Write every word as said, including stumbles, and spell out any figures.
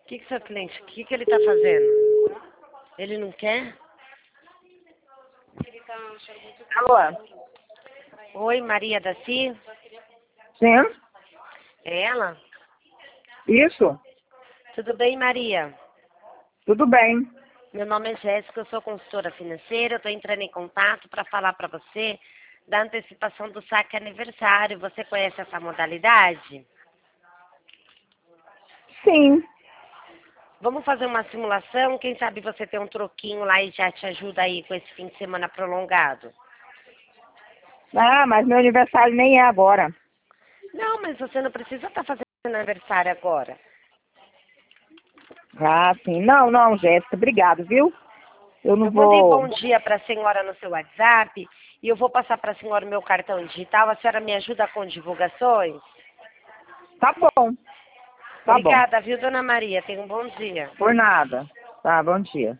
que que seu cliente, o que que ele tá fazendo? Ele não quer? Alô? Oi, Maria da Cia? Sim? É ela? Isso? Tudo bem, Maria? Tudo bem. Meu nome é Jéssica, eu sou consultora financeira, eu tô entrando em contato para falar para você da antecipação do saque aniversário. Você conhece essa modalidade? Sim. Vamos fazer uma simulação? Quem sabe você tem um troquinho lá e já te ajuda aí com esse fim de semana prolongado. Ah, mas meu aniversário nem é agora. Não, mas você não precisa estar fazendo aniversário agora. Ah, sim. Não, não, Jéssica, obrigado, viu? Eu não Eu mandei vou... bom dia para a senhora no seu WhatsApp e eu vou passar para a senhora o meu cartão digital. A senhora me ajuda com divulgações? Tá bom. Tá bom. Obrigada, viu, dona Maria? Tenha um bom dia. Por nada. Tá, bom dia.